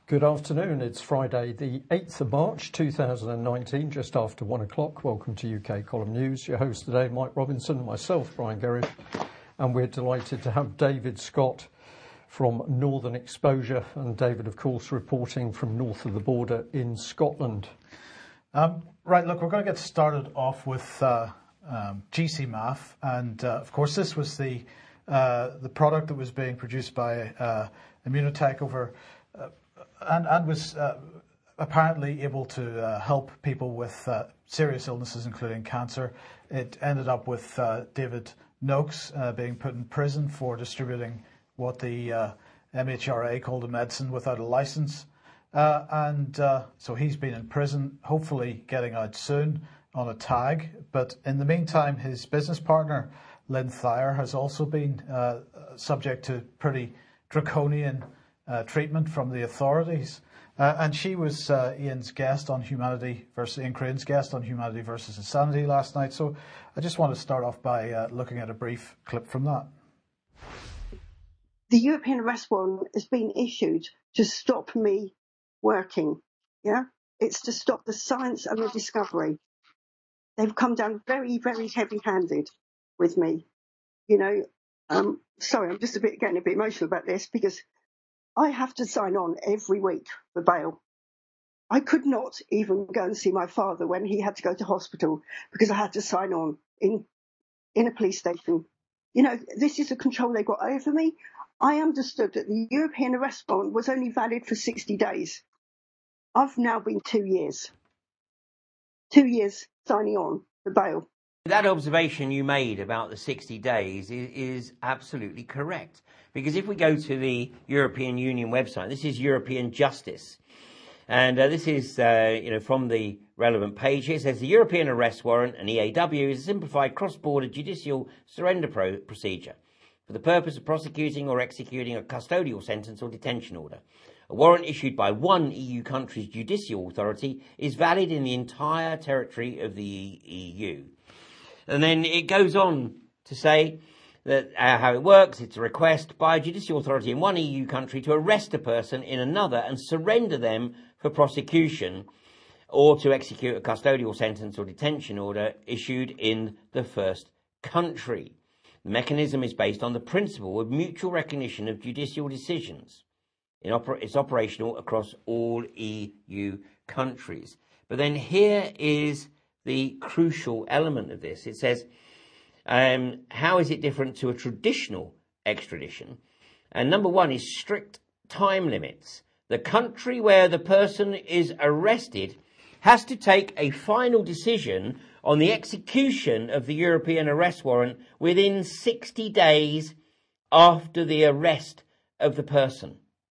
Good afternoon. It's Friday, the 8th of March, 2019, just after 1 o'clock. Welcome to UK Column News. Your host today, Mike Robinson, myself, Brian Gerrish, and we're delighted to have David Scott from Northern Exposure, and David, of course, reporting from north of the border in Scotland. Right, look, we're going to get started off with GCMAF, and of course this was the product that was being produced by Immunotech over and was apparently able to help people with serious illnesses, including cancer. It ended up with David Noakes being put in prison for distributing what the MHRA called a medicine without a license. So he's been in prison, hopefully getting out soon on a tag. But in the meantime, his business partner, Lynn Thayer, has also been subject to pretty draconian treatment from the authorities. And she was Ian Crane's guest on Humanity versus Insanity last night. So I just want to start off by looking at a brief clip from that. The European arrest warrant has been issued to stop me working. Yeah, it's to stop the science and the discovery. They've come down very, very heavy-handed with me. You know, sorry, I'm just getting a bit emotional about this because I have to sign on every week for bail. I could not even go and see my father when he had to go to hospital because I had to sign on in a police station. You know, this is the control they got over me. I understood that the European arrest warrant was only valid for 60 days. I've now been 2 years. 2 years signing on for bail. That observation you made about the 60 days is absolutely correct. Because if we go to the European Union website, this is European Justice. And this is, from the relevant page here. It says the European arrest warrant, an EAW, is a simplified cross-border judicial surrender procedure for the purpose of prosecuting or executing a custodial sentence or detention order. A warrant issued by one EU country's judicial authority is valid in the entire territory of the EU. And then it goes on to say that how it works, it's a request by a judicial authority in one EU country to arrest a person in another and surrender them for prosecution or to execute a custodial sentence or detention order issued in the first country. The mechanism is based on the principle of mutual recognition of judicial decisions. It's operational across all EU countries. But then here is the crucial element of this. It says, how is it different to a traditional extradition? And number one is strict time limits. The country where the person is arrested has to take a final decision on the execution of the European arrest warrant within 60 days after the arrest of the person.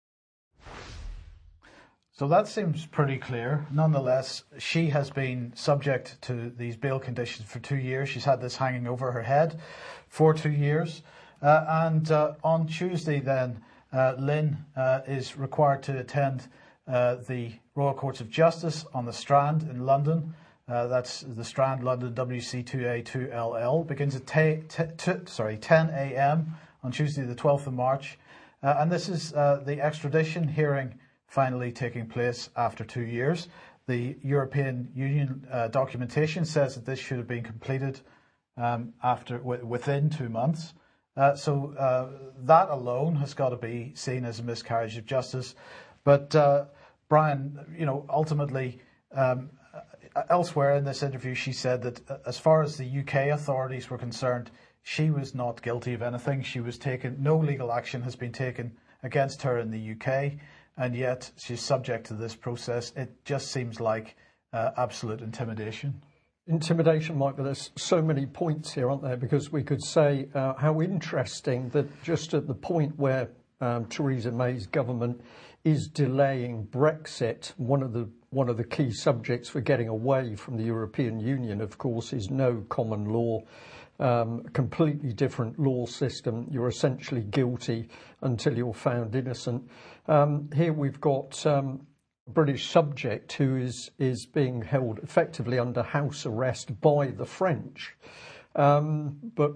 So that seems pretty clear. Nonetheless, she has been subject to these bail conditions for 2 years. She's had this hanging over her head for 2 years. On Tuesday then, Lynn is required to attend the Royal Courts of Justice on the Strand in London. That's the Strand, London, WC2A2LL. Begins at 10 a.m. on Tuesday the 12th of March. And this is the extradition hearing finally taking place after 2 years. The European Union documentation says that this should have been completed within 2 months. So that alone has got to be seen as a miscarriage of justice. But Brian, ultimately, elsewhere in this interview, she said that as far as the UK authorities were concerned, she was not guilty of anything. No legal action has been taken against her in the UK. And yet she's subject to this process. It just seems like absolute intimidation. Intimidation, Mike, but there's so many points here, aren't there? Because we could say how interesting that just at the point where Theresa May's government is delaying Brexit, one of the key subjects for getting away from the European Union, of course, is no common law. Completely different law system. You're essentially guilty until you're found innocent. Here we've got a British subject who is being held effectively under house arrest by the French. But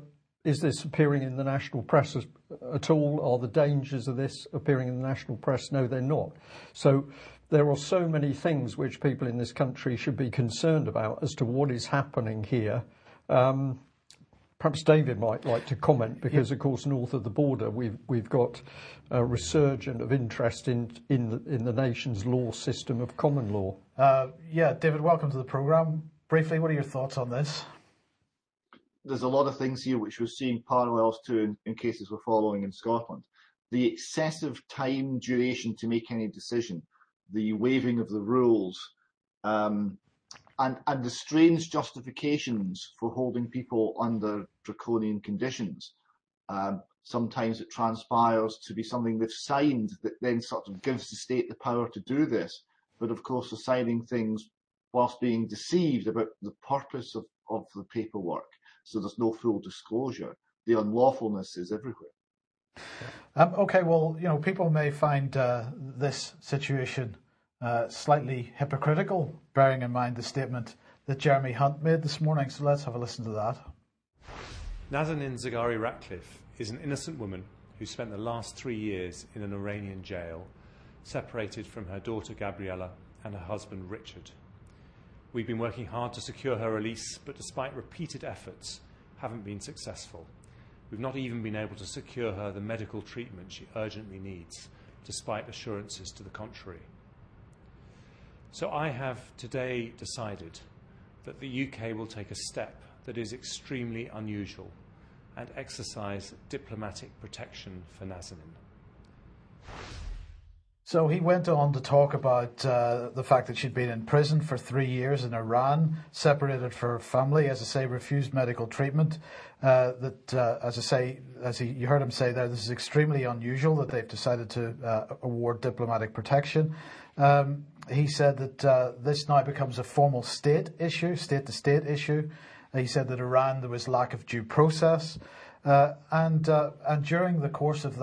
is this appearing in the national press at all? Are the dangers of this appearing in the national press? No, they're not. So there are so many things which people in this country should be concerned about as to what is happening here. Perhaps David might like to comment, because of course north of the border we've got a resurgence of interest in the nation's law system of common law. David, welcome to the programme. Briefly, what are your thoughts on this? There's a lot of things here which we're seeing parallels to in cases we're following in Scotland. The excessive time duration to make any decision, the waiving of the rules, and the strange justifications for holding people under draconian conditions. Sometimes it transpires to be something they've signed that then sort of gives the state the power to do this. But of course, they're signing things whilst being deceived about the purpose of the paperwork. So there's no full disclosure. The unlawfulness is everywhere. Okay, well, people may find this situation slightly hypocritical, bearing in mind the statement that Jeremy Hunt made this morning. So let's have a listen to that. Nazanin Zaghari-Ratcliffe is an innocent woman who spent the last 3 years in an Iranian jail, separated from her daughter Gabriella and her husband Richard. We've been working hard to secure her release, but despite repeated efforts, haven't been successful. We've not even been able to secure her the medical treatment she urgently needs, despite assurances to the contrary. So I have today decided that the UK will take a step that is extremely unusual and exercise diplomatic protection for Nazanin. So he went on to talk about the fact that she'd been in prison for 3 years in Iran, separated from her family, as I say, refused medical treatment. You heard him say there, this is extremely unusual that they've decided to award diplomatic protection. He said that this now becomes a formal state issue, state-to-state issue. He said that Iran, there was lack of due process. And during the course of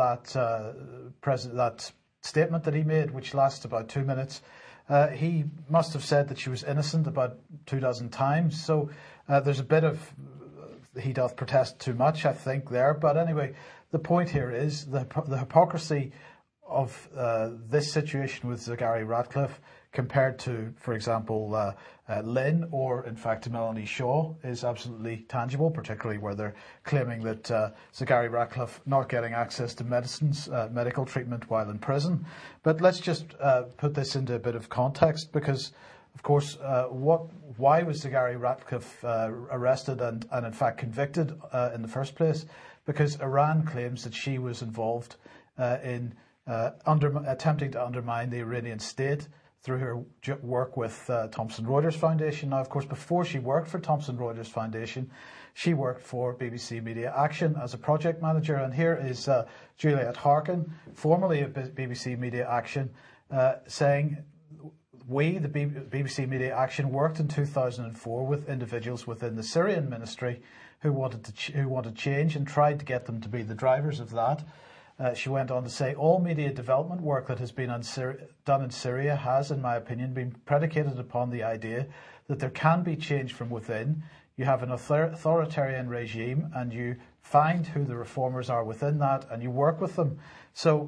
that statement that he made, which lasts about 2 minutes, he must have said that she was innocent about 24 times. So there's a bit of he doth protest too much, I think, there. But anyway, the point here is the hypocrisy of this situation with Zaghari-Ratcliffe compared to, for example, Lynn, or in fact to Melanie Shaw, is absolutely tangible, particularly where they're claiming that Zaghari-Ratcliffe not getting access to medical treatment while in prison. But let's just put this into a bit of context, because, of course, why was Zaghari-Ratcliffe arrested and in fact convicted in the first place? Because Iran claims that she was involved in attempting to undermine the Iranian state through her work with Thomson Reuters Foundation. Now, of course, before she worked for Thomson Reuters Foundation, she worked for BBC Media Action as a project manager. And here is Juliet Harkin, formerly of BBC Media Action, saying, we, the BBC Media Action, worked in 2004 with individuals within the Syrian ministry who wanted change and tried to get them to be the drivers of that. She went on to say, all media development work that has been done in Syria has, in my opinion, been predicated upon the idea that there can be change from within. You have an authoritarian regime and you find who the reformers are within that and you work with them. So,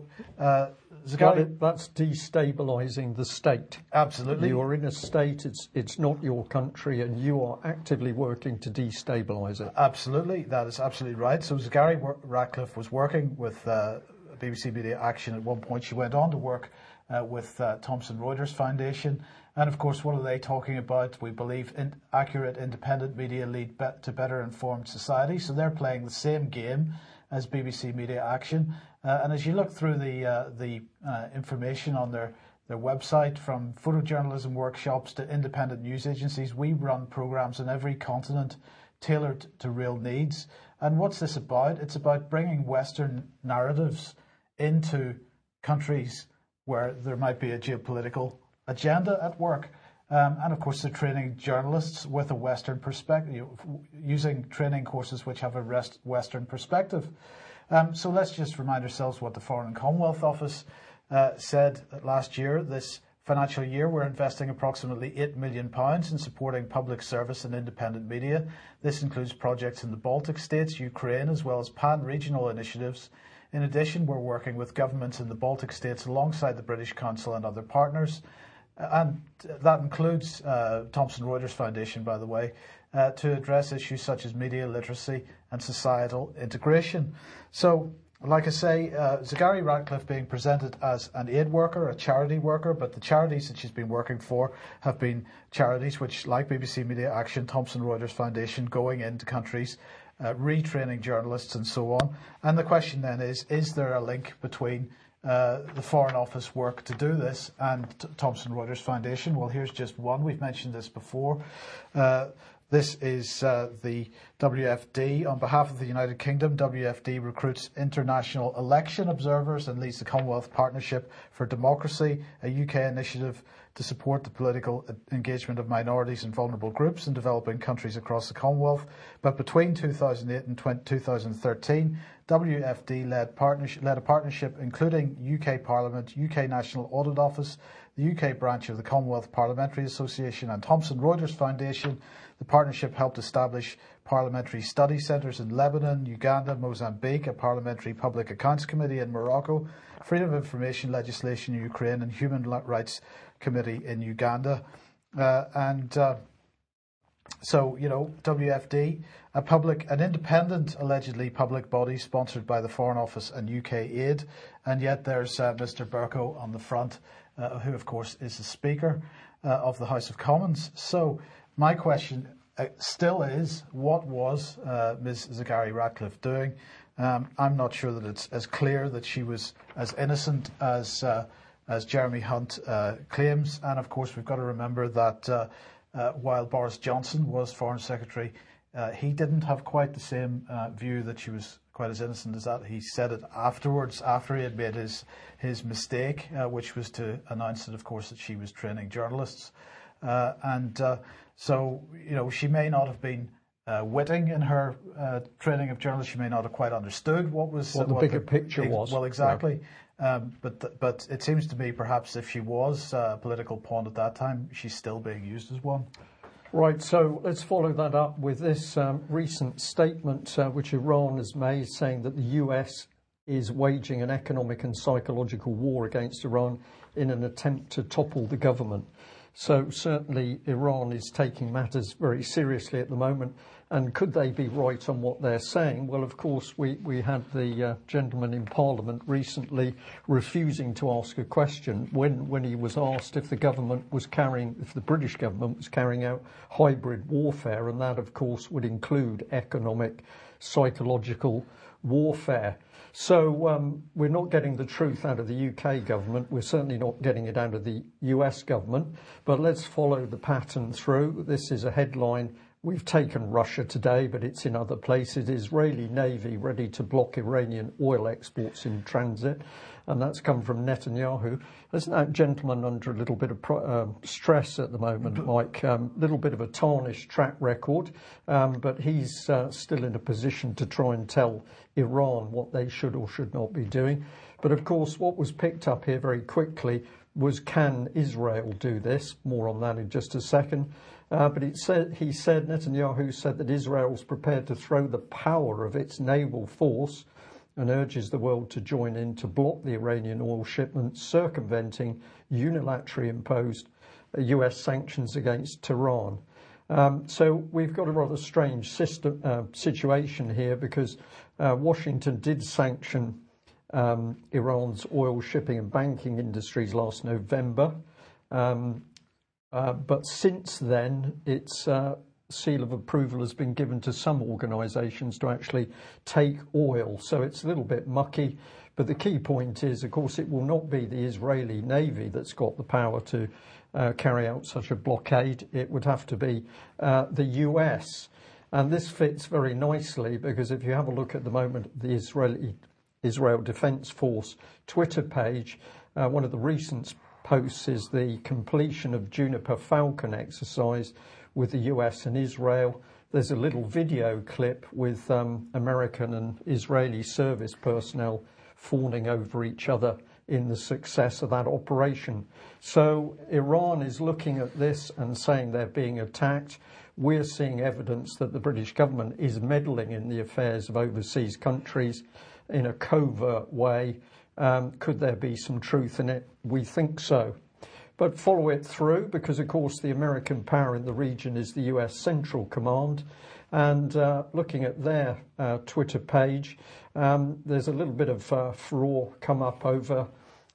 that's destabilising the state. Absolutely. You are in a state, it's not your country, and you are actively working to destabilise it. Absolutely, that is absolutely right. So Zaghari-Ratcliffe was working with BBC Media Action at one point. She went on to work with Thomson Reuters Foundation. And of course, what are they talking about? We believe accurate, independent media lead to better informed society. So they're playing the same game as BBC Media Action. And as you look through the information on their website, from photojournalism workshops to independent news agencies, we run programs on every continent tailored to real needs. And what's this about? It's about bringing Western narratives into countries where there might be a geopolitical agenda at work. And of course, they're training journalists with a Western perspective, using training courses which have a Western perspective. So let's just remind ourselves what the Foreign and Commonwealth Office said last year. This financial year, we're investing approximately £8 million in supporting public service and independent media. This includes projects in the Baltic states, Ukraine, as well as pan-regional initiatives. In addition, we're working with governments in the Baltic states alongside the British Council and other partners. And that includes Thomson Reuters Foundation, by the way, to address issues such as media literacy and societal integration. So, like I say, Zaghari Ratcliffe being presented as an aid worker, a charity worker, but the charities that she's been working for have been charities which, like BBC Media Action, Thomson Reuters Foundation, going into countries, retraining journalists and so on. And the question then is there a link between the Foreign Office work to do this and Thomson Reuters Foundation? Well, here's just one. We've mentioned this before. This is the WFD. On behalf of the United Kingdom, WFD recruits international election observers and leads the Commonwealth Partnership for Democracy, a UK initiative to support the political engagement of minorities and vulnerable groups in developing countries across the Commonwealth. But between 2008 and 2013, WFD led a partnership including UK Parliament, UK National Audit Office, the UK branch of the Commonwealth Parliamentary Association and Thomson Reuters Foundation. The partnership helped establish parliamentary study centres in Lebanon, Uganda, Mozambique, a parliamentary public accounts committee in Morocco, freedom of information legislation in Ukraine and human rights committee in Uganda. So, you know, WFD, an independent, allegedly public body sponsored by the Foreign Office and UK Aid, and yet there's Mr. Bercow on the front, who of course is the Speaker of the House of Commons. So my question still is, what was Ms. Zaghari Ratcliffe doing? I'm not sure that it's as clear that she was as innocent as Jeremy Hunt claims, and of course we've got to remember that while Boris Johnson was Foreign Secretary, he didn't have quite the same view that she was quite as innocent as that. He said it afterwards, after he had made his mistake, which was to announce that, of course, that she was training journalists. So, you know, she may not have been witting in her training of journalists. She may not have quite understood what the bigger picture was. Well, exactly. Yeah. But it seems to me perhaps if she was a political pawn at that time, she's still being used as one. Right, so let's follow that up with this recent statement which Iran has made, saying that the US is waging an economic and psychological war against Iran in an attempt to topple the government. So certainly Iran is taking matters very seriously at the moment. And could they be right on what they're saying? Well, of course, we had the gentleman in Parliament recently refusing to ask a question when he was asked if the British government was carrying out hybrid warfare, and that, of course, would include economic, psychological warfare. So we're not getting the truth out of the UK government. We're certainly not getting it out of the US government. But let's follow the pattern through. This is a headline. We've taken Russia today, but it's in other places. Israeli Navy ready to block Iranian oil exports in transit. And that's come from Netanyahu. Isn't that gentleman under a little bit of stress at the moment, Mike? A little bit of a tarnished track record, but he's still in a position to try and tell Iran what they should or should not be doing. But of course, what was picked up here very quickly was, can Israel do this? More on that in just a second. But Netanyahu said that Israel's prepared to throw the power of its naval force and urges the world to join in to block the Iranian oil shipments, circumventing unilaterally imposed US sanctions against Tehran. So we've got a rather strange situation here, because Washington did sanction Iran's oil shipping and banking industries last November. But since then, its seal of approval has been given to some organisations to actually take oil. So it's a little bit mucky. But the key point is, of course, it will not be the Israeli Navy that's got the power to carry out such a blockade. It would have to be the US. And this fits very nicely, because if you have a look at the moment, the Israel Defence Force Twitter page, one of the recent posts is the completion of Juniper Falcon exercise with the US and Israel. There's a little video clip with American and Israeli service personnel fawning over each other in the success of that operation. So Iran is looking at this and saying they're being attacked. We're seeing evidence that the British government is meddling in the affairs of overseas countries in a covert way. Could there be some truth in it? We think so. But follow it through, because of course the American power in the region is the US Central Command. And looking at their Twitter page, there's a little bit of furore come up over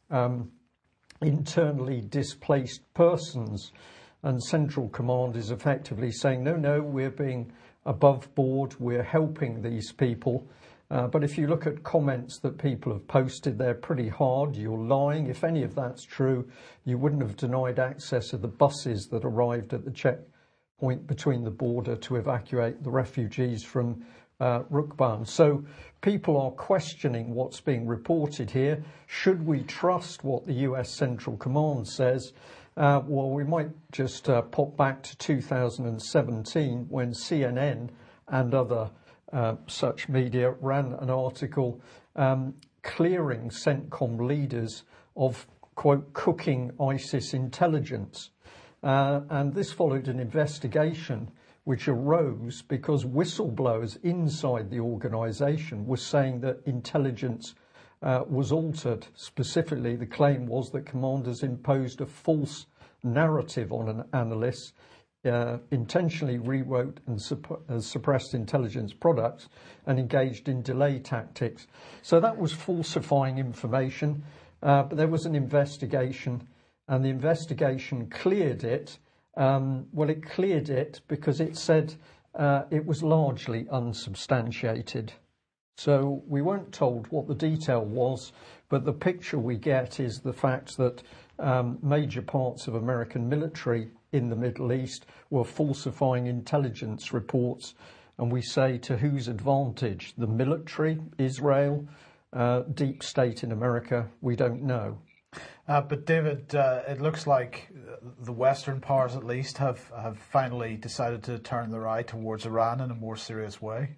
internally displaced persons. And Central Command is effectively saying, no, we're being above board, we're helping these people. But if you look at comments that people have posted, they're pretty hard. You're lying. If any of that's true, you wouldn't have denied access of the buses that arrived at the checkpoint between the border to evacuate the refugees from Rukban. So people are questioning what's being reported here. Should we trust what the US Central Command says? Well, we might just pop back to 2017 when CNN and other such media ran an article clearing CENTCOM leaders of, quote, cooking ISIS intelligence. And this followed an investigation which arose because whistleblowers inside the organisation were saying that intelligence was altered. Specifically, the claim was that commanders imposed a false narrative on an analyst, intentionally rewrote and suppressed intelligence products, and engaged in delay tactics. So that was falsifying information, but there was an investigation, and the investigation cleared it. Well, it cleared it because it said it was largely unsubstantiated. So we weren't told what the detail was, but the picture we get is the fact that major parts of American military in the Middle East were falsifying intelligence reports. And we say, to whose advantage? The military, Israel, deep state in America? We don't know. But David, it looks like the Western powers at least have finally decided to turn their eye towards Iran in a more serious way.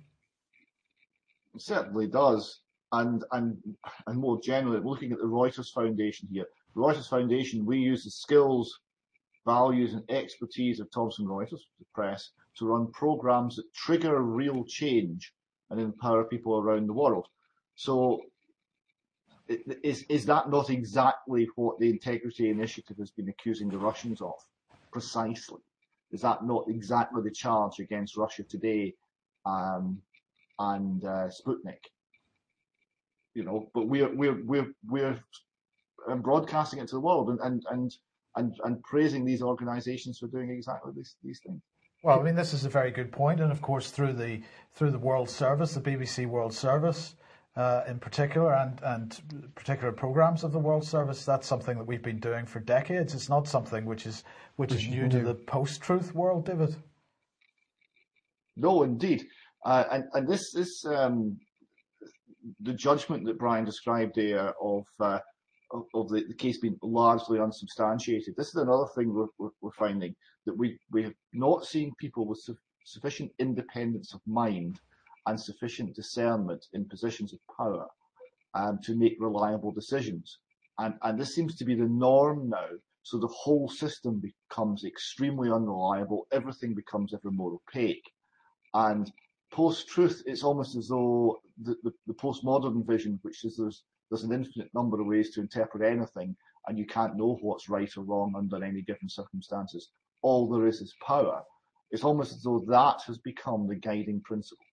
It certainly does. And more generally, looking at the Reuters Foundation here, the Reuters Foundation, we use the skills, values and expertise of Thomson Reuters, the press, to run programs that trigger real change and empower people around the world. So is that not exactly what the Integrity Initiative has been accusing the Russians of? Precisely. Is that not exactly the charge against Russia Today and Sputnik? You know, but we're broadcasting it to the world and praising these organisations for doing exactly these things. Well, I mean, this is a very good point, and of course, through the World Service, the BBC World Service, in particular, and particular programs of the World Service, that's something that we've been doing for decades. It's not something which is new to the post-truth world, David. No, indeed, and this the judgment that Brian described there of the case being largely unsubstantiated. This is another thing we're finding, that we have not seen people with sufficient independence of mind and sufficient discernment in positions of power to make reliable decisions. And this seems to be the norm now. So the whole system becomes extremely unreliable. Everything becomes ever more opaque. And post-truth, it's almost as though the postmodern vision, which is there's an infinite number of ways to interpret anything, and you can't know what's right or wrong under any given circumstances. All there is power. It's almost as though that has become the guiding principle.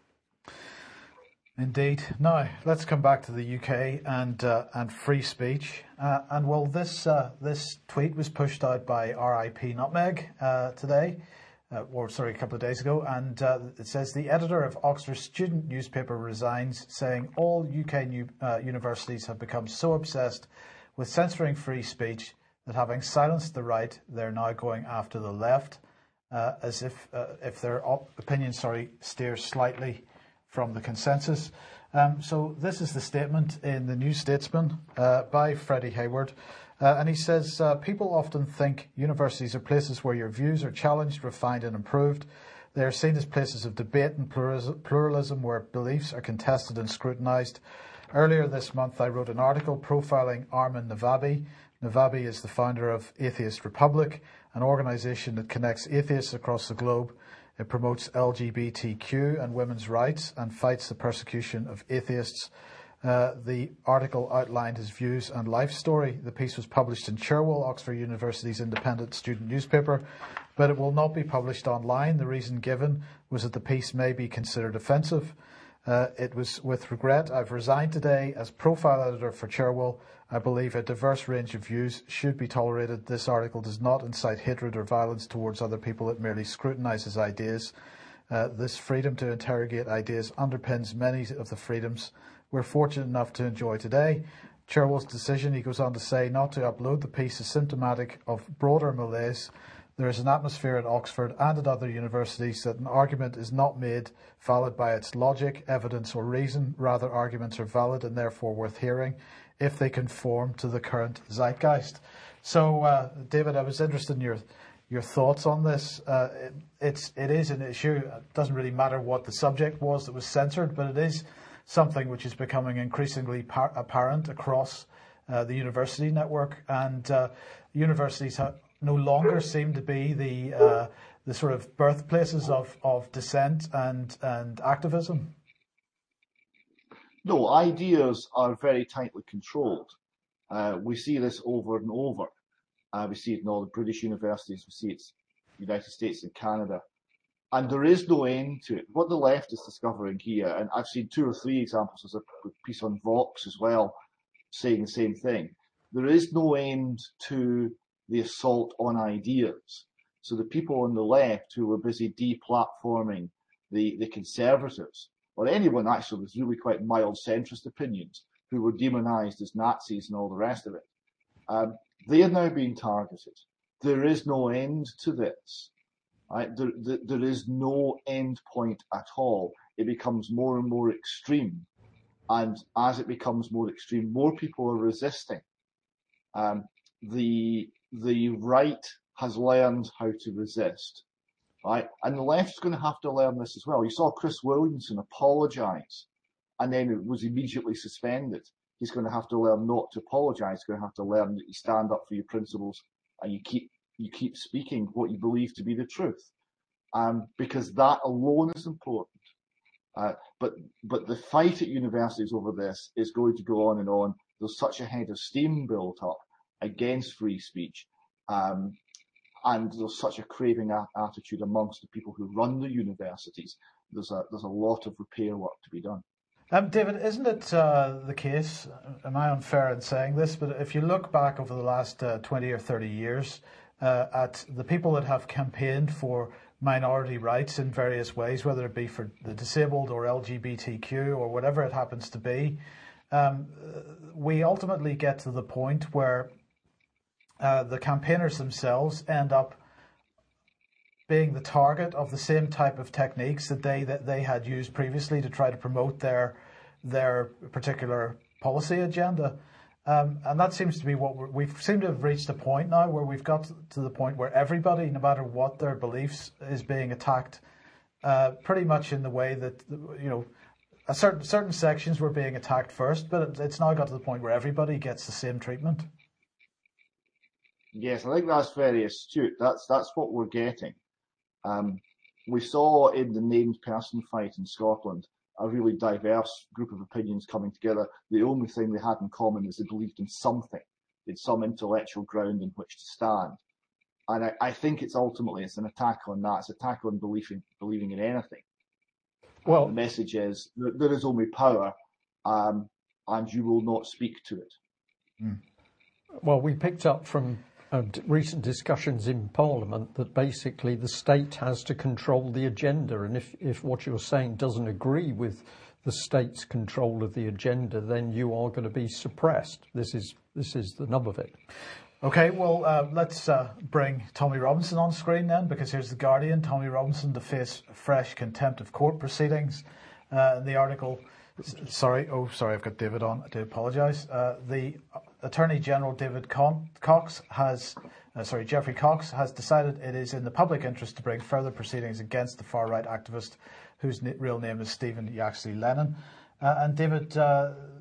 Indeed. Now, let's come back to the UK and free speech. And well, this tweet was pushed out by RIP Nutmeg today, a couple of days ago, and it says the editor of Oxford student newspaper resigns, saying all UK universities have become so obsessed with censoring free speech that having silenced the right, they're now going after the left, as if their opinion, steers slightly from the consensus. So this is the statement in the New Statesman by Freddie Hayward. And he says, people often think universities are places where your views are challenged, refined and improved. They are seen as places of debate and pluralism where beliefs are contested and scrutinised. Earlier this month, I wrote an article profiling Armin Navabi. Navabi is the founder of Atheist Republic, an organization that connects atheists across the globe. It promotes LGBTQ and women's rights and fights the persecution of atheists. The article outlined his views and life story. The piece was published in Cherwell, Oxford University's independent student newspaper, but it will not be published online. The reason given was that the piece may be considered offensive. It was with regret I've resigned today as profile editor for Cherwell. I believe a diverse range of views should be tolerated. This article does not incite hatred or violence towards other people. It merely scrutinises ideas. This freedom to interrogate ideas underpins many of the freedoms we're fortunate enough to enjoy today. Cherwell's decision, he goes on to say, not to upload the piece is symptomatic of broader malaise. There is an atmosphere at Oxford and at other universities that an argument is not made valid by its logic, evidence or reason. Rather, arguments are valid and therefore worth hearing if they conform to the current zeitgeist. So, David, I was interested in your thoughts on this. It is an issue. It doesn't really matter what the subject was that was censored, but it is something which is becoming increasingly apparent across the university network, and universities no longer seem to be the sort of birthplaces of dissent and activism. No, ideas are very tightly controlled. We see this over and over. We see it in all the British universities. We see it in the United States and Canada. And there is no end to it. What the left is discovering here, and I've seen 2 or 3 examples, there's a piece on Vox as well, saying the same thing. There is no end to the assault on ideas. So the people on the left who were busy deplatforming the conservatives, or anyone actually with really quite mild centrist opinions, who were demonized as Nazis and all the rest of it, they are now being targeted. There is no end to this. Right? There is no end point at all. It becomes more and more extreme. And as it becomes more extreme, more people are resisting. The right has learned how to resist. Right? And the left's going to have to learn this as well. You saw Chris Williamson apologise and then it was immediately suspended. He's going to have to learn not to apologise. He's going to have to learn that you stand up for your principles and you keep speaking what you believe to be the truth, because that alone is important. But the fight at universities over this is going to go on and on. There's such a head of steam built up against free speech, and there's such a craving attitude amongst the people who run the universities. There's a lot of repair work to be done. David, isn't it the case, am I unfair in saying this, but if you look back over the last 20 or 30 years at the people that have campaigned for minority rights in various ways, whether it be for the disabled or LGBTQ or whatever it happens to be, we ultimately get to the point where the campaigners themselves end up being the target of the same type of techniques that they had used previously to try to promote their particular policy agenda. And that seems to be what we seem to have reached a point now where we've got to the point where everybody, no matter what their beliefs, is being attacked pretty much in the way that, certain sections were being attacked first, but it's now got to the point where everybody gets the same treatment. Yes, I think that's very astute. That's what we're getting. We saw in the named person fight in Scotland a really diverse group of opinions coming together. The only thing they had in common is they believed in something, in some intellectual ground in which to stand. And I think it's an attack on that. It's an attack on believing in anything. Well, the message is there is only power, and you will not speak to it. Mm. Well, we picked up from recent discussions in Parliament that basically the state has to control the agenda, and if what you're saying doesn't agree with the state's control of the agenda, then you are going to be suppressed. This is the nub of it. Okay, well, let's bring Tommy Robinson on screen then, because here's The Guardian. Tommy Robinson to face fresh contempt of court proceedings. The article... Sorry, I've got David on. I do apologise. The Attorney General Jeffrey Cox has decided it is in the public interest to bring further proceedings against the far-right activist whose real name is Stephen Yaxley Lennon. And David,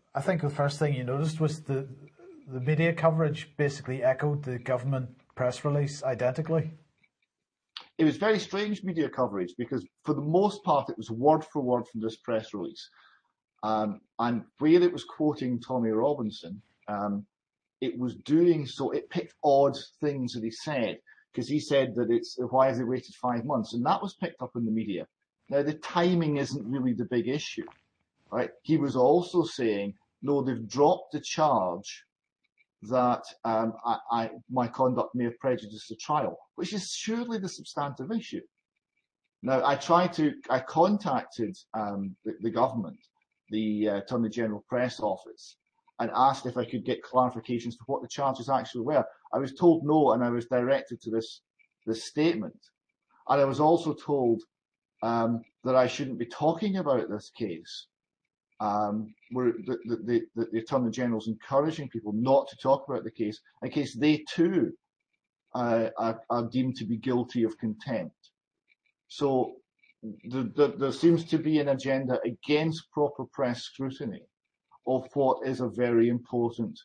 I think the first thing you noticed was the media coverage basically echoed the government press release identically. It was very strange media coverage because for the most part it was word for word from this press release. And where it was quoting Tommy Robinson, it was doing so, it picked odd things that he said, because he said that why have they waited 5 months? And that was picked up in the media. Now, the timing isn't really the big issue, right? He was also saying, no, they've dropped the charge that my conduct may have prejudiced the trial, which is surely the substantive issue. Now, I contacted the government, the Attorney General Press Office, and asked if I could get clarifications for what the charges actually were. I was told no, and I was directed to this statement. And I was also told that I shouldn't be talking about this case, where the Attorney General's encouraging people not to talk about the case in case they too are deemed to be guilty of contempt. So there seems to be an agenda against proper press scrutiny of what is a very important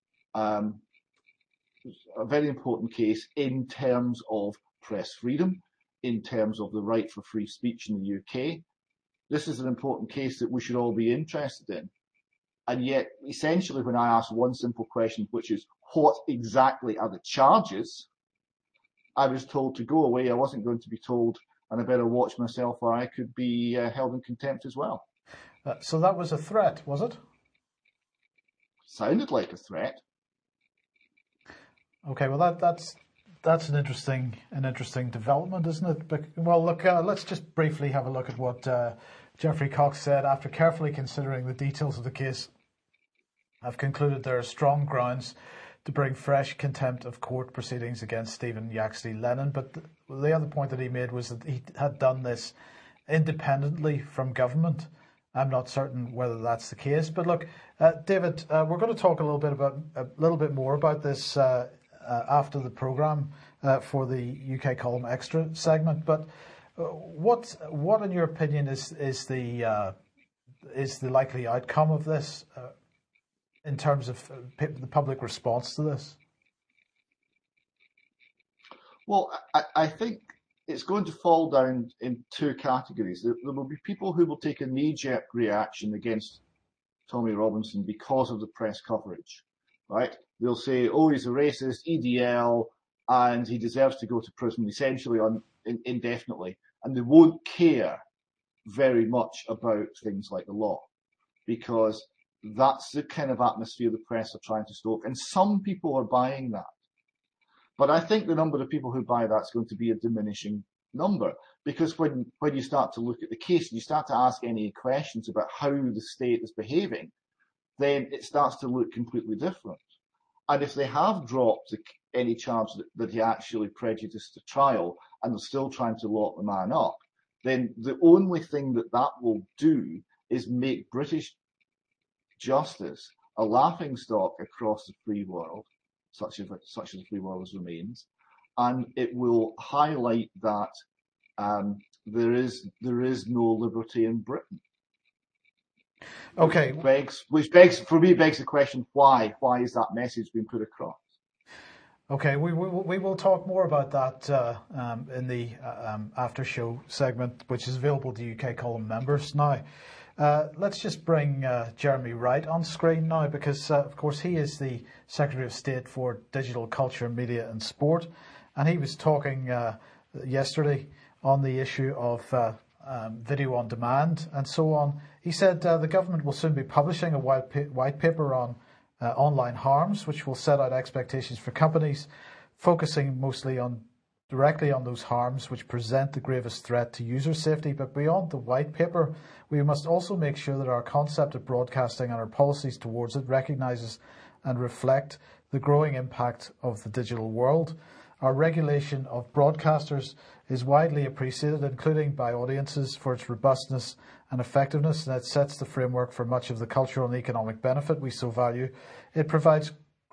case in terms of press freedom, in terms of the right for free speech in the UK. This is an important case that we should all be interested in. And yet, essentially, when I asked one simple question, which is, what exactly are the charges? I was told to go away. I wasn't going to be told, and I better watch myself, or I could be held in contempt as well. So that was a threat, was it? Sounded like a threat. Okay, well that's an interesting development, isn't it? But, well, look, let's just briefly have a look at what Geoffrey Cox said. After carefully considering the details of the case, I've concluded there are strong grounds to bring fresh contempt of court proceedings against Stephen Yaxley Lennon. But the other point that he made was that he had done this independently from government. I'm not certain whether that's the case, but look, David, we're going to talk a little bit more about this after the programme for the UK Column Extra segment. But what in your opinion is the likely outcome of this in terms of the public response to this? Well, I think it's going to fall down in two categories. There will be people who will take a knee-jerk reaction against Tommy Robinson because of the press coverage, right? They'll say, oh, he's a racist, EDL, and he deserves to go to prison essentially indefinitely. And they won't care very much about things like the law because that's the kind of atmosphere the press are trying to stoke. And some people are buying that. But I think the number of people who buy that's going to be a diminishing number because when you start to look at the case and you start to ask any questions about how the state is behaving, then it starts to look completely different. And if they have dropped any charge that he actually prejudiced the trial and they're still trying to lock the man up, then the only thing that will do is make British justice a laughingstock across the free world, such as the free world as remains, and it will highlight that there is no liberty in Britain. Okay, which begs the question: why? Why is that message being put across? Okay, we will talk more about that in the after show segment, which is available to UK Column members now. Let's just bring Jeremy Wright on screen now because, of course, he is the Secretary of State for Digital Culture, Media and Sport. And he was talking yesterday on the issue of video on demand and so on. He said the government will soon be publishing a white paper on online harms, which will set out expectations for companies, focusing mostly directly on those harms which present the gravest threat to user safety. But beyond the white paper, we must also make sure that our concept of broadcasting and our policies towards it recognises and reflect the growing impact of the digital world. Our regulation of broadcasters is widely appreciated, including by audiences, for its robustness and effectiveness, and it sets the framework for much of the cultural and economic benefit we so value. It provides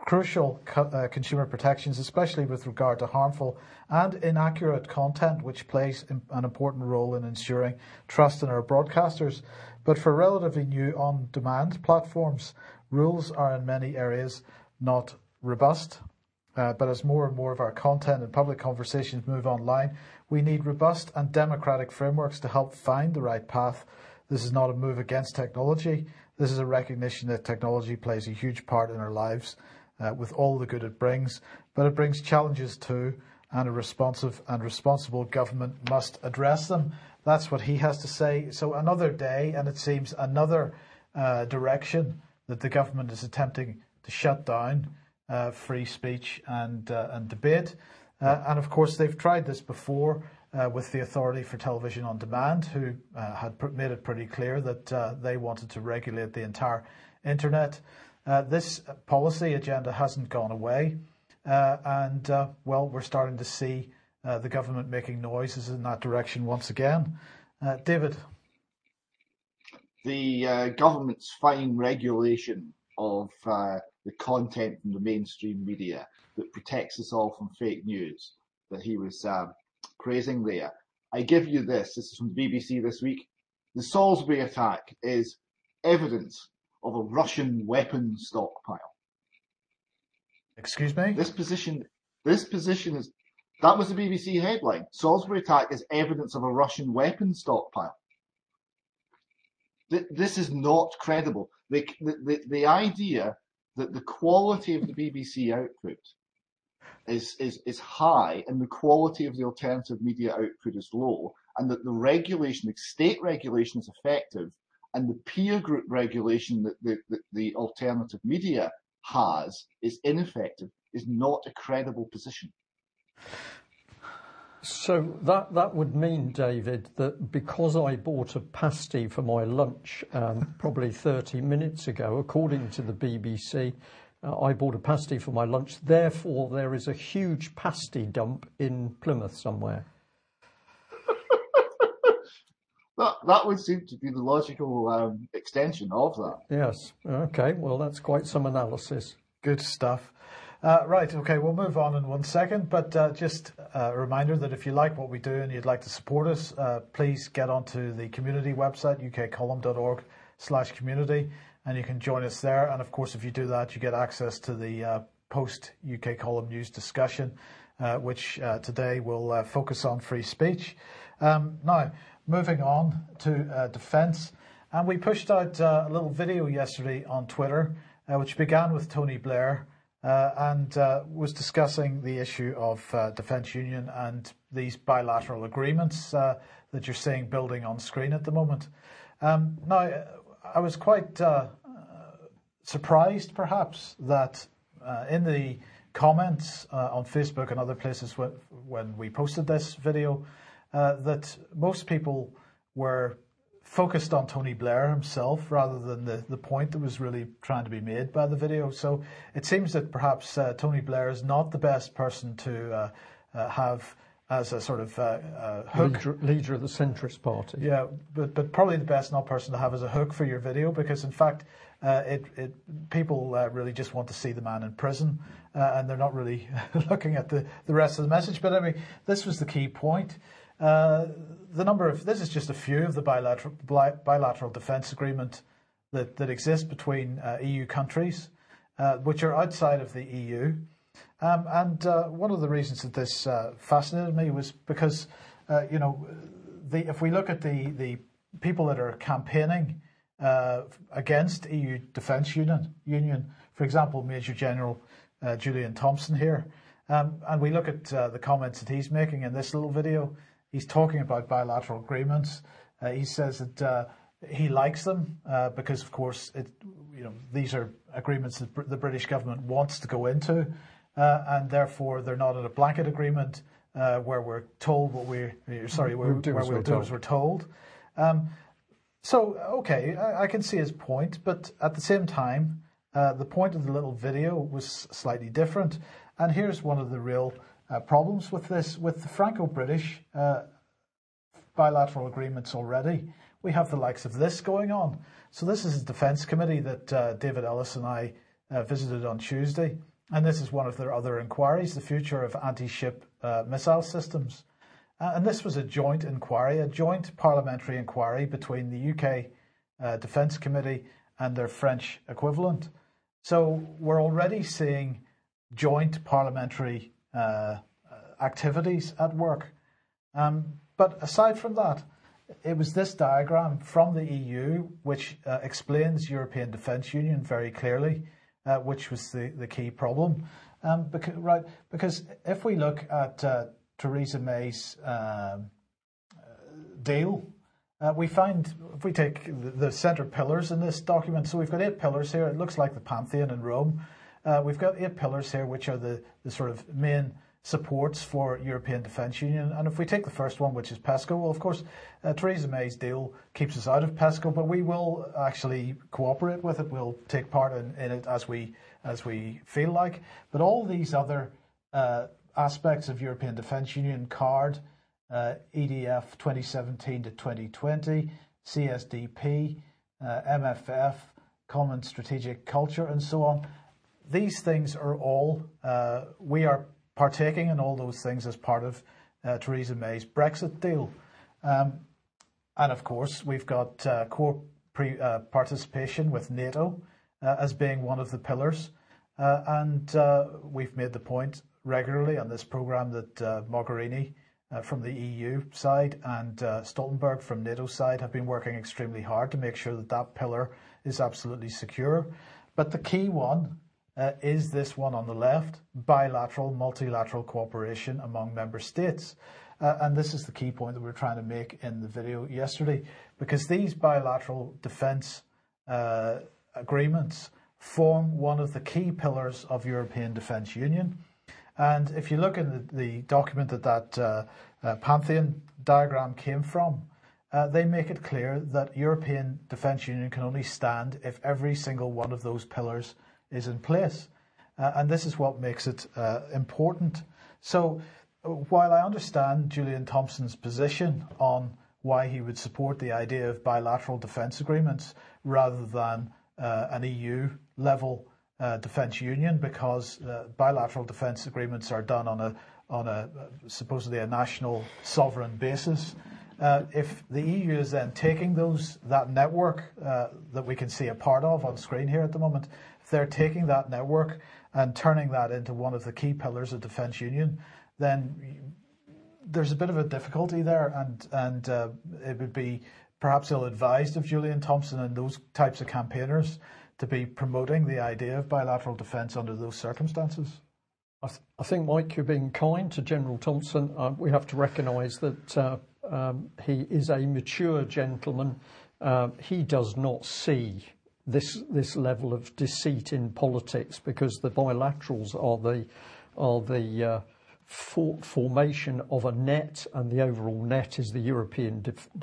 crucial consumer protections, especially with regard to harmful and inaccurate content, which plays an important role in ensuring trust in our broadcasters. But for relatively new on-demand platforms, rules are in many areas not robust. But as more and more of our content and public conversations move online, we need robust and democratic frameworks to help find the right path. This is not a move against technology. This is a recognition that technology plays a huge part in our lives, with all the good it brings, but it brings challenges too, and a responsive and responsible government must address them. That's what he has to say. So another day, and it seems another direction that the government is attempting to shut down free speech and debate. And of course, they've tried this before with the Authority for Television on Demand, who had made it pretty clear that they wanted to regulate the entire internet. This policy agenda hasn't gone away, and we're starting to see the government making noises in that direction once again. David? The government's fine regulation of the content from the mainstream media that protects us all from fake news that he was praising there. I give you this is from the BBC this week. The Salisbury attack is evidence of a Russian weapons stockpile. Excuse me? This position is, that was the BBC headline. Salisbury attack is evidence of a Russian weapons stockpile. This is not credible. The idea that the quality of the BBC output is high and the quality of the alternative media output is low, and that the regulation, the state regulation, is effective, and the peer group regulation that the alternative media has is ineffective, is not a credible position. So that would mean, David, that because I bought a pasty for my lunch probably 30 minutes ago, according to the BBC, I bought a pasty for my lunch. Therefore, there is a huge pasty dump in Plymouth somewhere. That would seem to be the logical extension of that. Yes. Okay. Well, that's quite some analysis. Good stuff. Right, okay, we'll move on in 1 second, but just a reminder that if you like what we do and you'd like to support us, please get onto the community website, ukcolumn.org/community, and you can join us there. And of course, if you do that, you get access to the post-UK Column news discussion, which today will focus on free speech. Now, moving on to defence, and we pushed out a little video yesterday on Twitter, which began with Tony Blair, and was discussing the issue of Defence Union and these bilateral agreements that you're seeing building on screen at the moment. Now, I was quite surprised, perhaps, that in the comments on Facebook and other places when we posted this video, that most people were focused on Tony Blair himself rather than the point that was really trying to be made by the video. So it seems that perhaps Tony Blair is not the best person to have as a sort of hook. Leader of the centrist party. Yeah, but probably the best not person to have as a hook for your video, because in fact people really just want to see the man in prison, and they're not really looking at the rest of the message. But I mean, this was the key point. This is just a few of the bilateral defence agreement that exist between EU countries, which are outside of the EU. And one of the reasons that this fascinated me was because, if we look at the people that are campaigning against EU Defence Union, for example, Major General Julian Thompson here, and we look at the comments that he's making in this little video. He's talking about bilateral agreements. He says that he likes them because, of course, these are agreements that the British government wants to go into, and therefore they're not in a blanket agreement where we're told what we'll do as we're told. So, okay, I can see his point, but at the same time, the point of the little video was slightly different. And here's one of the real problems with this, with the Franco-British bilateral agreements already. We have the likes of this going on. So this is a defence committee that David Ellis and I visited on Tuesday. And this is one of their other inquiries, the future of anti-ship missile systems. And this was a joint inquiry, a joint parliamentary inquiry between the UK Defence Committee and their French equivalent. So we're already seeing joint parliamentary activities at work. But aside from that, it was this diagram from the EU which explains European Defence Union very clearly, which was the key problem. Because if we look at Theresa May's deal, we find, if we take the centre pillars in this document, so we've got 8 pillars here. It looks like the Pantheon in Rome. We've got 8 pillars here, which are the sort of main supports for European Defence Union. And if we take the first one, which is PESCO, well, of course, Theresa May's deal keeps us out of PESCO, but we will actually cooperate with it. We'll take part in it as we feel like. But all these other aspects of European Defence Union, CARD, EDF 2017 to 2020, CSDP, MFF, Common Strategic Culture, and so on. These things are all, we are partaking in all those things as part of Theresa May's Brexit deal. And of course, we've got core participation with NATO as being one of the pillars. And we've made the point regularly on this programme that Mogherini from the EU side and Stoltenberg from NATO side have been working extremely hard to make sure that that pillar is absolutely secure. But the key one is this one on the left, bilateral, multilateral cooperation among member states. And this is the key point that we're trying to make in the video yesterday, because these bilateral defence agreements form one of the key pillars of European Defence Union. And if you look in the document that Pantheon diagram came from, they make it clear that European Defence Union can only stand if every single one of those pillars is in place. And this is what makes it important. So while I understand Julian Thompson's position on why he would support the idea of bilateral defence agreements rather than an EU level defence union, because bilateral defence agreements are done on a supposedly a national sovereign basis. If the EU is then taking that network that we can see a part of on screen here at the moment, if they're taking that network and turning that into one of the key pillars of defence union, then there's a bit of a difficulty there, and it would be perhaps ill-advised of Julian Thompson and those types of campaigners to be promoting the idea of bilateral defence under those circumstances. I think, Mike, you're being kind to General Thompson. We have to recognise that he is a mature gentleman. He does not see this level of deceit in politics, because the bilaterals are the formation of a net, and the overall net is the European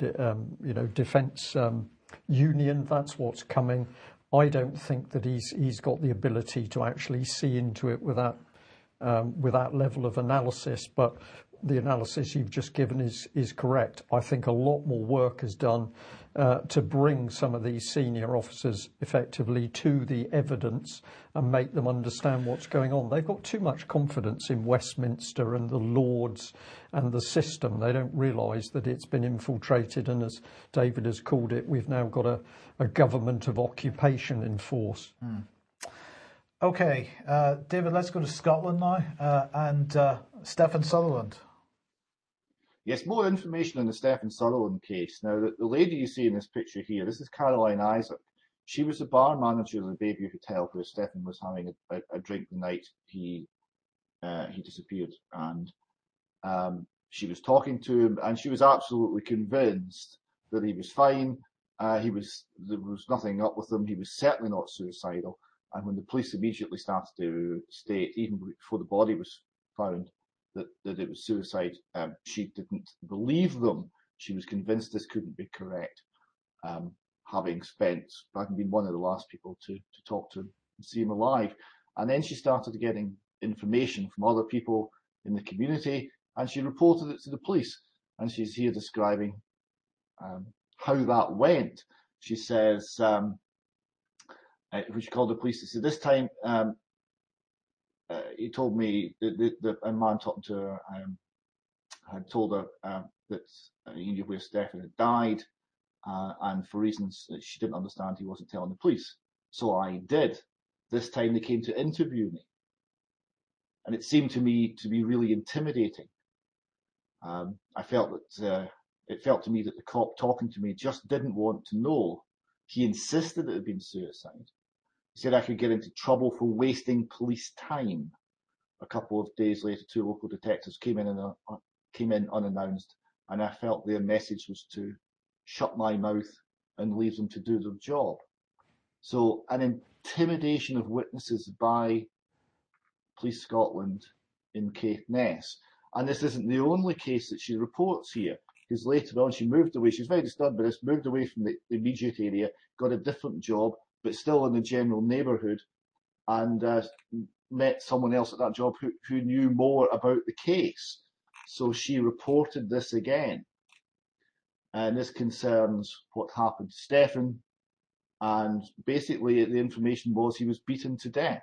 defence union. That's what's coming. I don't think that he's got the ability to actually see into it with that level of analysis, but the analysis you've just given is correct. I think a lot more work is done to bring some of these senior officers effectively to the evidence and make them understand what's going on. They've got too much confidence in Westminster and the Lords and the system. They don't realise that it's been infiltrated, and as David has called it, we've now got a government of occupation in force. Okay, David, let's go to Scotland now, and Stephen Sutherland. Yes, more information on the Stephen Sutherland case. Now, the lady you see in this picture here, this is Caroline Isaac. She was the bar manager of the Bayview Hotel where Stephen was having a drink the night he disappeared. And she was talking to him, and she was absolutely convinced that he was fine. There was nothing up with him. He was certainly not suicidal. And when the police immediately started to state, even before the body was found, that it was suicide, she didn't believe them. She was convinced this couldn't be correct, having been one of the last people to talk to him and see him alive. And then she started getting information from other people in the community, and she reported it to the police. And she's here describing how that went. She says, when she called the police, she said, this time he told me that a man talking to her had told her that he knew where Stefan had died, and for reasons that she didn't understand, he wasn't telling the police. So I did. This time they came to interview me, and it seemed to me to be really intimidating. I felt that it felt to me that the cop talking to me just didn't want to know. He insisted it had been suicide. He said I could get into trouble for wasting police time. A couple of days later, 2 local detectives came in unannounced, and I felt their message was to shut my mouth and leave them to do their job. So an intimidation of witnesses by Police Scotland in Caithness. And this isn't the only case that she reports here, because later on she moved away. She was very disturbed by this, moved away from the immediate area, got a different job, but still in the general neighbourhood, and met someone else at that job who knew more about the case. So she reported this again. And this concerns what happened to Stefan. And basically the information was he was beaten to death.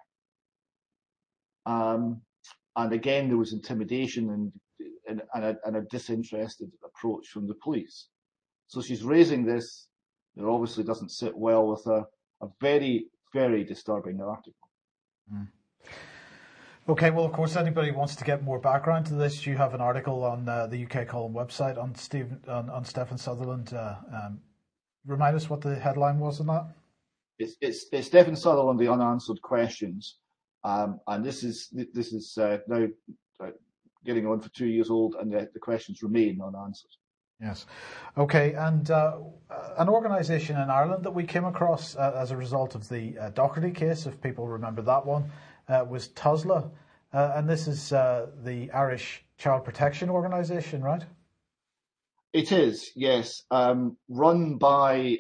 And again, there was intimidation and a disinterested approach from the police. So she's raising this. It obviously doesn't sit well with a very, very disturbing article. Mm. Okay, well, of course, anybody wants to get more background to this, you have an article on the UK Column website on Stefan Sutherland. Remind us what the headline was on that. It's Stefan Sutherland, the unanswered questions, and this is now getting on for 2 years old, and the questions remain unanswered. Yes. Okay, and an organisation in Ireland that we came across as a result of the Docherty case, if people remember that one, was TUSLA, and this is the Irish Child Protection Organisation, right? It is, yes, run by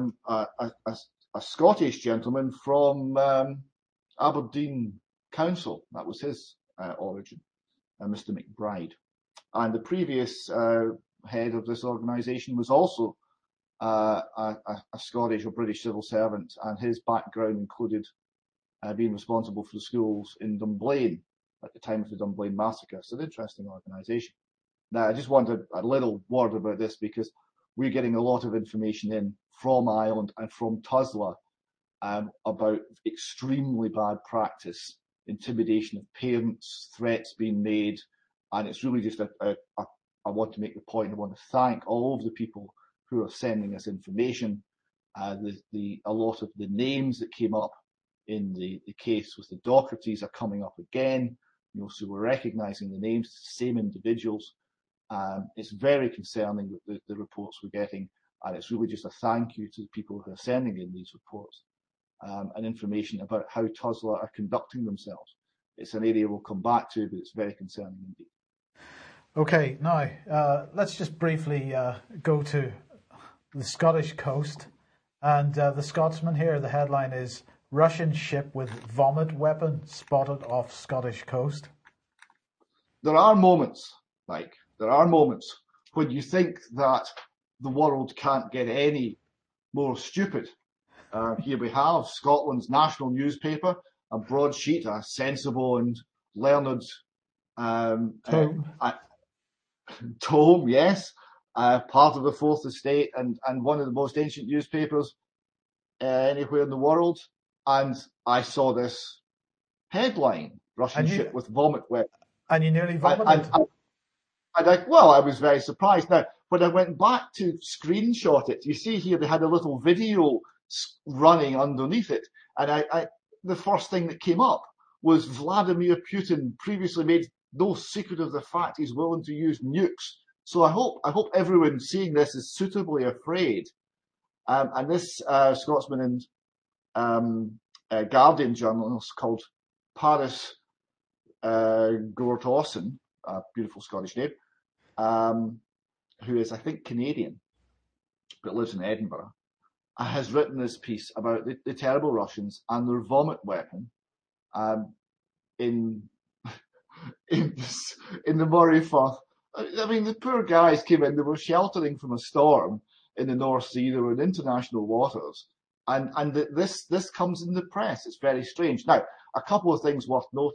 a Scottish gentleman from Aberdeen Council. That was his origin, Mr. McBride. And the previous head of this organisation was also a Scottish or British civil servant, and his background included being responsible for the schools in Dunblane at the time of the Dunblane massacre. It's an interesting organisation. Now, I just wanted a little word about this because we're getting a lot of information in from Ireland and from TUSLA about extremely bad practice, intimidation of parents, threats being made, and it's really just I want to make the point. I want to thank all of the people who are sending us information. A lot of the names that came up in the case with the Dochertys are coming up again. So we're recognising the names, the same individuals. It's very concerning the reports we're getting, and it's really just a thank you to the people who are sending in these reports and information about how TUSLA are conducting themselves. It's an area we'll come back to, but it's very concerning indeed. Okay, now let's just briefly go to the Scottish coast. And the Scotsman here, the headline is Russian ship with vomit weapon spotted off Scottish coast. There are moments, Mike, when you think that the world can't get any more stupid. Here we have Scotland's national newspaper, a broadsheet, a sensible and learned tome, yes, part of the Fourth Estate and one of the most ancient newspapers anywhere in the world. And I saw this headline, Russian ship with vomit weapon. And you nearly vomited. I was very surprised. Now, when I went back to screenshot it, you see here they had a little video running underneath it. And the first thing that came up was Vladimir Putin previously made no secret of the fact he's willing to use nukes. So I hope everyone seeing this is suitably afraid. And this Scotsman and Guardian journalist called Paris Gortawson, a beautiful Scottish name, who is, I think, Canadian, but lives in Edinburgh, has written this piece about the terrible Russians and their vomit weapon in the Moray Firth. I mean, the poor guys came in, they were sheltering from a storm in the North Sea, they were in international waters, and this comes in the press. It's very strange. Now, a couple of things worth noting.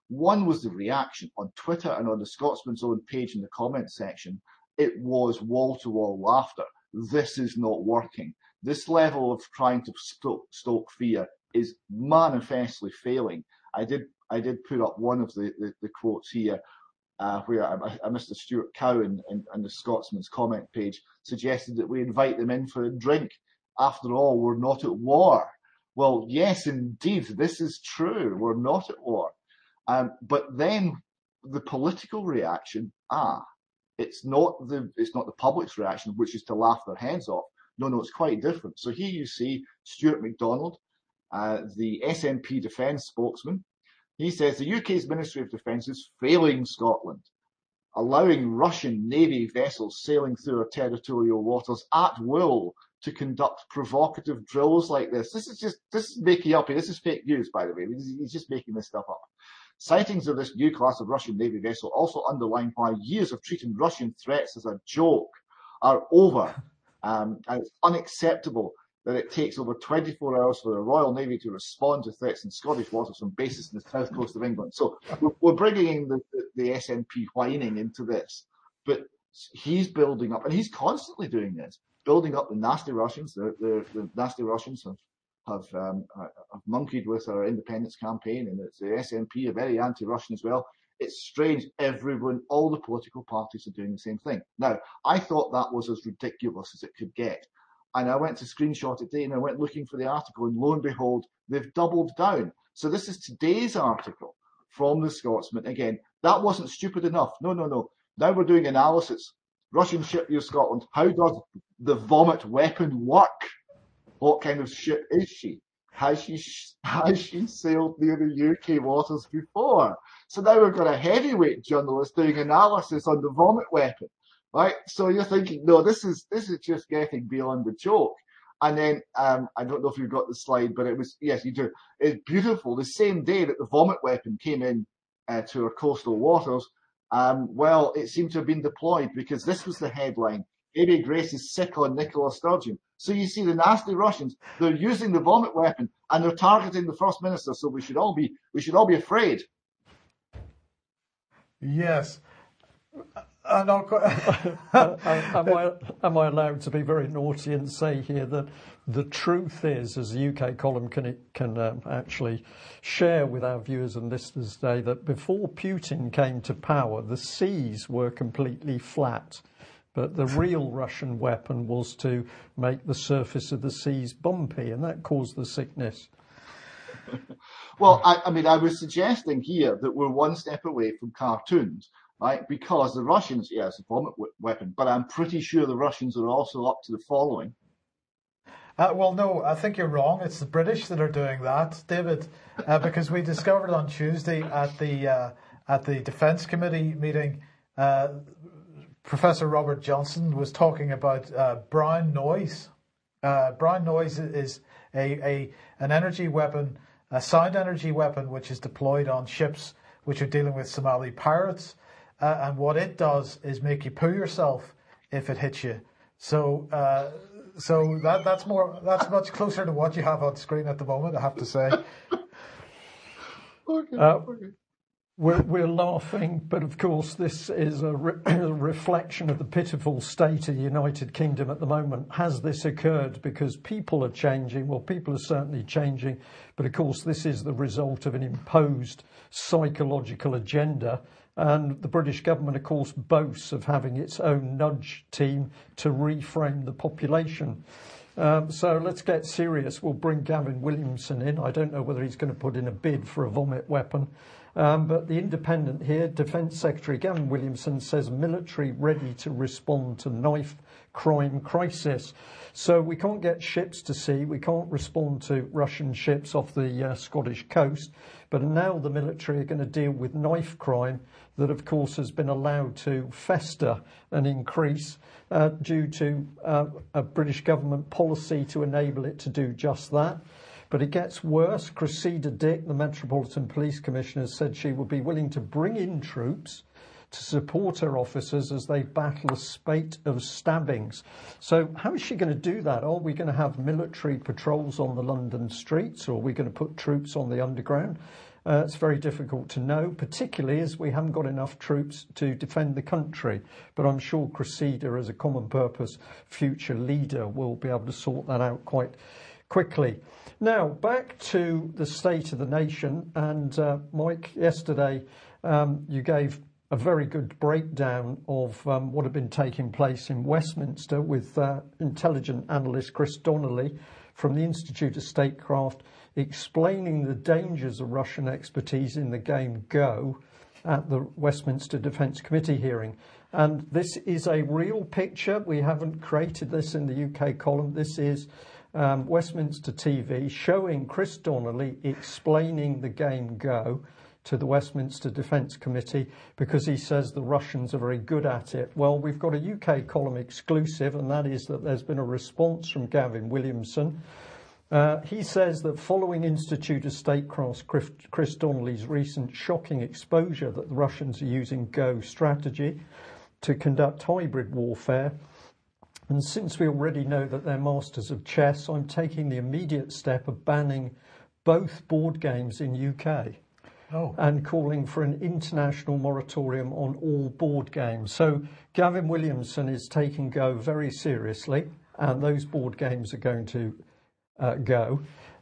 One was the reaction on Twitter and on the Scotsman's Own page in the comment section. It was wall-to-wall laughter. This is not working. This level of trying to stoke fear is manifestly failing. I did put up one of the quotes here, where Mr. Stuart Cowan and the Scotsman's comment page suggested that we invite them in for a drink. After all, we're not at war. Well, yes, indeed, this is true. We're not at war. But then the political reaction, it's not the public's reaction, which is to laugh their heads off. No, it's quite different. So here you see Stuart MacDonald, the SNP defence spokesman. He says the UK's Ministry of Defence is failing Scotland, allowing Russian Navy vessels sailing through our territorial waters at will to conduct provocative drills like this. This is making up. This is fake news, by the way. He's just making this stuff up. Sightings of this new class of Russian Navy vessel also underline why years of treating Russian threats as a joke are over. And it's unacceptable that it takes over 24 hours for the Royal Navy to respond to threats in Scottish waters from bases in the south coast of England. So we're bringing in the SNP whining into this. But he's building up, and he's constantly doing this, building up the nasty Russians. The nasty Russians have monkeyed with our independence campaign, and it's the SNP are very anti-Russian as well. It's strange. Everyone, all the political parties are doing the same thing. Now, I thought that was as ridiculous as it could get. And I went to screenshot it today and I went looking for the article, and lo and behold, they've doubled down. So this is today's article from the Scotsman. Again, that wasn't stupid enough. No. Now we're doing analysis. Russian ship near Scotland. How does the vomit weapon work? What kind of ship is she? Has she sailed near the UK waters before? So now we've got a heavyweight journalist doing analysis on the vomit weapon, right? So you're thinking, no, this is just getting beyond the joke. And then I don't know if you've got the slide, but it was, yes, you do. It's beautiful. The same day that the vomit weapon came in to our coastal waters, well, it seemed to have been deployed, because this was the headline: Baby Grace is sick on Nicola Sturgeon. So you see the nasty Russians, they're using the vomit weapon and they're targeting the First Minister. So we should all be afraid. Yes. Am I allowed to be very naughty and say here that the truth is, as the UK column can actually share with our viewers and listeners today, that before Putin came to power, the seas were completely flat. But the real Russian weapon was to make the surface of the seas bumpy, and that caused the sickness. Well, I mean, I was suggesting here that we're one step away from cartoons, right? Because the Russians, it's a vomit weapon, but I'm pretty sure the Russians are also up to the following. Well, no, I think you're wrong. It's the British that are doing that, David, because we discovered on Tuesday at the Defence Committee meeting, Professor Robert Johnson was talking about brown noise. Brown noise is an energy weapon, a sound energy weapon, which is deployed on ships which are dealing with Somali pirates. And what it does is make you poo yourself if it hits you. So that's much closer to what you have on screen at the moment, I have to say. Okay. We're laughing, but of course this is a reflection of the pitiful state of the United Kingdom at the moment. Has this occurred because people are changing? Well, people are certainly changing, but of course this is the result of an imposed psychological agenda. And the British government, of course, boasts of having its own nudge team to reframe the population. So let's get serious. We'll bring Gavin Williamson in. I don't know whether he's going to put in a bid for a vomit weapon. But the Independent here, Defence Secretary Gavin Williamson says military ready to respond to knife crime crisis. So we can't get ships to sea. We can't respond to Russian ships off the Scottish coast. But now the military are going to deal with knife crime that, of course, has been allowed to fester and increase due to a British government policy to enable it to do just that. But it gets worse. Cressida Dick, the Metropolitan Police Commissioner, said she would be willing to bring in troops to support her officers as they battle a spate of stabbings. So how is she going to do that? Are we going to have military patrols on the London streets, or are we going to put troops on the underground? It's very difficult to know, particularly as we haven't got enough troops to defend the country. But I'm sure Cressida, as a common purpose future leader, will be able to sort that out quite quickly. Now, back to the state of the nation. And Mike, yesterday you gave a very good breakdown of what had been taking place in Westminster with intelligence analyst Chris Donnelly from the Institute of Statecraft explaining the dangers of Russian expertise in the game Go at the Westminster Defence Committee hearing. And this is a real picture. We haven't created this in the UK column. This is Westminster TV showing Chris Donnelly explaining the game Go to the Westminster Defence Committee because he says the Russians are very good at it. Well, we've got a UK column exclusive, and that is that there's been a response from Gavin Williamson. He says that following Institute of Statecraft's Chris Donnelly's recent shocking exposure that the Russians are using Go strategy to conduct hybrid warfare, and since we already know that they're masters of chess, I'm taking the immediate step of banning both board games in UK. And calling for an international moratorium on all board games. So Gavin Williamson is taking Go very seriously, and those board games are going to go.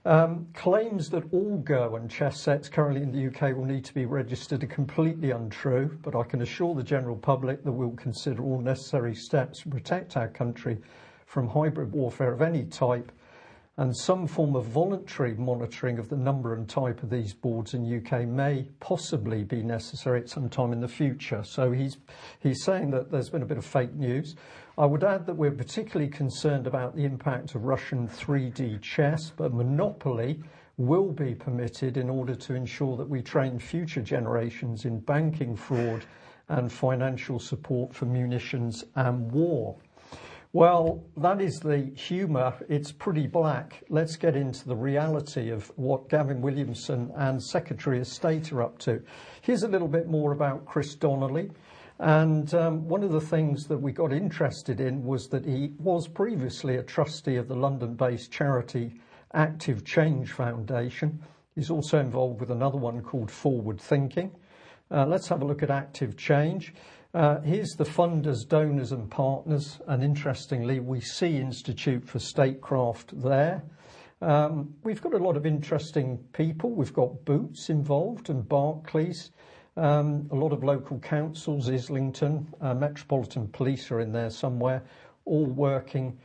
Claims that all Go and chess sets currently in the UK will need to be registered are completely untrue, but I can assure the general public that we'll consider all necessary steps to protect our country from hybrid warfare of any type, and some form of voluntary monitoring of the number and type of these boards in UK may possibly be necessary at some time in the future. So he's saying that there's been a bit of fake news. I would add that we're particularly concerned about the impact of Russian 3D chess, but Monopoly will be permitted in order to ensure that we train future generations in banking fraud and financial support for munitions and war. Well, that is the humour. It's pretty black. Let's get into the reality of what Gavin Williamson and Secretary of State are up to. Here's a little bit more about Chris Donnelly. And one of the things that we got interested in was that he was previously a trustee of the London-based charity Active Change Foundation. He's also involved with another one called Forward Thinking. Let's have a look at Active Change. Here's the funders, donors and partners, and interestingly we see Institute for Statecraft there. We've got a lot of interesting people. We've got Boots involved and Barclays, a lot of local councils, Islington, Metropolitan Police are in there somewhere, all working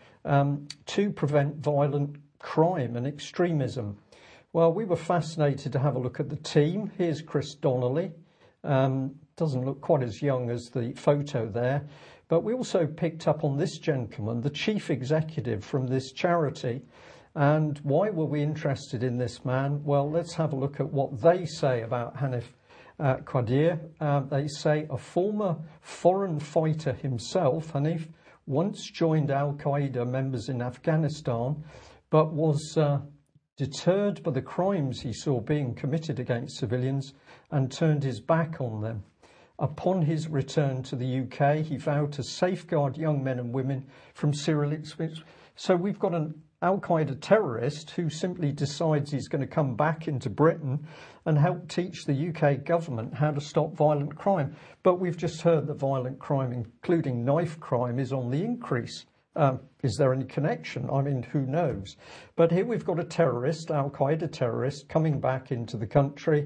to prevent violent crime and extremism. Well, we were fascinated to have a look at the team. Here's Chris Donnelly. Doesn't look quite as young as the photo there, but we also picked up on this gentleman, the chief executive from this charity. And why were we interested in this man? Well, let's have a look at what they say about Hanif Qadir. They say a former foreign fighter himself, Hanif, once joined Al-Qaeda members in Afghanistan, but was deterred by the crimes he saw being committed against civilians and turned his back on them. Upon his return to the UK, he vowed to safeguard young men and women from serial experience. So we've got an Al-Qaeda terrorist who simply decides he's going to come back into Britain and help teach the UK government how to stop violent crime. But we've just heard that violent crime, including knife crime, is on the increase. Is there any connection? I mean, who knows? But here we've got a terrorist, Al-Qaeda terrorist, coming back into the country.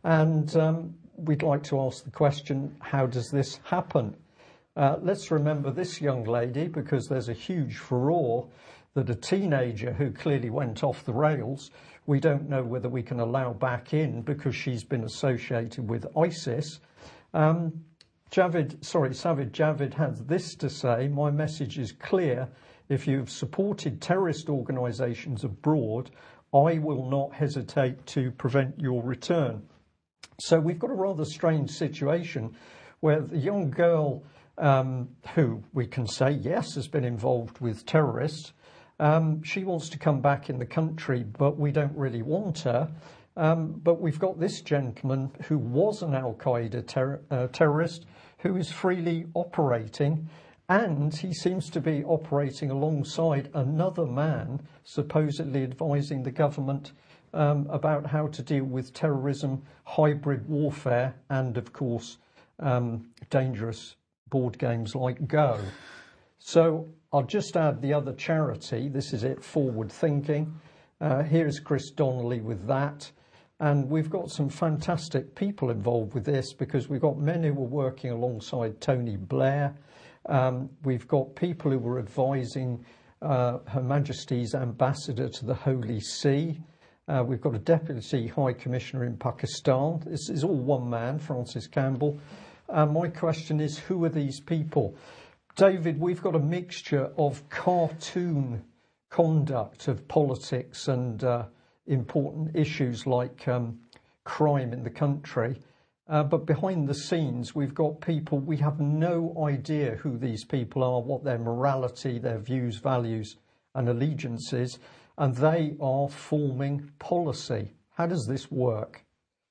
And we'd like to ask the question, how does this happen? Let's remember this young lady, because there's a huge furore that a teenager who clearly went off the rails, we don't know whether we can allow back in because she's been associated with ISIS. Sajid Javid has this to say: my message is clear. If you've supported terrorist organisations abroad, I will not hesitate to prevent your return. So we've got a rather strange situation where the young girl who we can say, yes, has been involved with terrorists, she wants to come back in the country, but we don't really want her. But we've got this gentleman who was an Al-Qaeda terrorist who is freely operating, and he seems to be operating alongside another man supposedly advising the government about how to deal with terrorism, hybrid warfare, and of course, dangerous board games like Go. So I'll just add the other charity. This is it, Forward Thinking. Here's Chris Donnelly with that. And we've got some fantastic people involved with this because we've got men who were working alongside Tony Blair. We've got people who were advising Her Majesty's ambassador to the Holy See. We've got a Deputy High Commissioner in Pakistan. This is all one man, Francis Campbell. My question is, who are these people? David, we've got a mixture of cartoon conduct of politics and important issues like crime in the country. But behind the scenes, we've got people, we have no idea who these people are, what their morality, their views, values and allegiances, and they are forming policy. How does this work?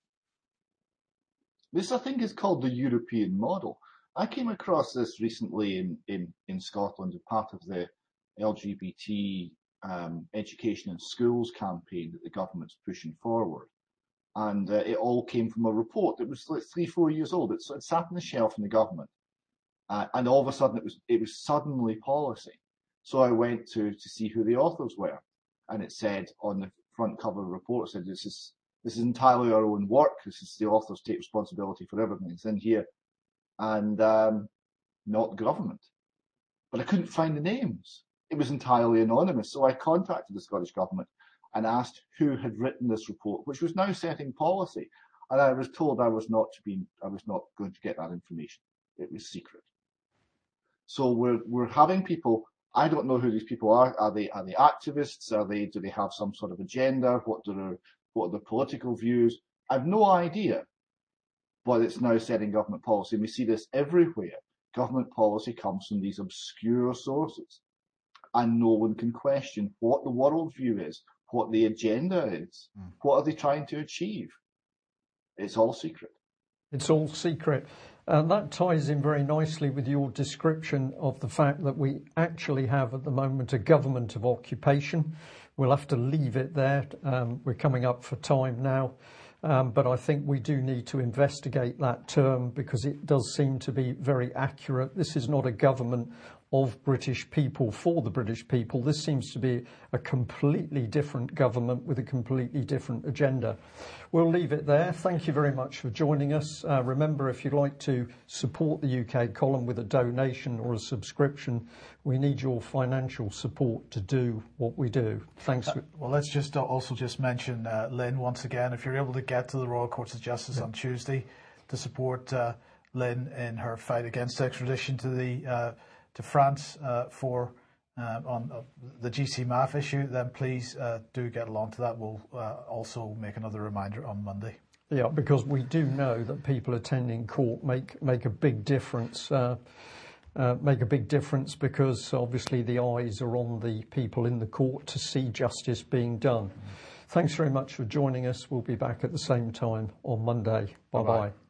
This, I think, is called the European model. I came across this recently in Scotland as part of the LGBT education in schools campaign that the government's pushing forward. And it all came from a report that was like 3-4 years old. It sat on the shelf in the government. And all of a sudden it was suddenly policy. So I went to see who the authors were. And it said on the front cover of the report, it said, this is entirely our own work. This is the authors take responsibility for everything that's in here. And not government. But I couldn't find the names. It was entirely anonymous. So I contacted the Scottish Government and asked who had written this report, which was now setting policy. And I was told I was not going to get that information. It was secret. So we're having people. I don't know who these people are. Are they activists? Do they have some sort of agenda? What are their political views? I've no idea. But it's now setting government policy. And we see this everywhere. Government policy comes from these obscure sources. And no one can question what the worldview is, what the agenda is, what are they trying to achieve. It's all secret. It's all secret. That ties in very nicely with your description of the fact that we actually have at the moment a government of occupation. We'll have to leave it there. We're coming up for time now. But I think we do need to investigate that term because it does seem to be very accurate. This is not a government of British people for the British people. This seems to be a completely different government with a completely different agenda. We'll leave it there. Thank you very much for joining us. Remember, if you'd like to support the UK column with a donation or a subscription, we need your financial support to do what we do. Thanks. Well, let's just also mention Lynn once again. If you're able to get to the Royal Courts of Justice on Tuesday to support Lynn in her fight against extradition to France on the GCMAF issue, then please do get along to that. We'll also make another reminder on Monday. Yeah, because we do know that people attending court make a big difference. Make a big difference because obviously the eyes are on the people in the court to see justice being done. Thanks very much for joining us. We'll be back at the same time on Monday. Bye-bye.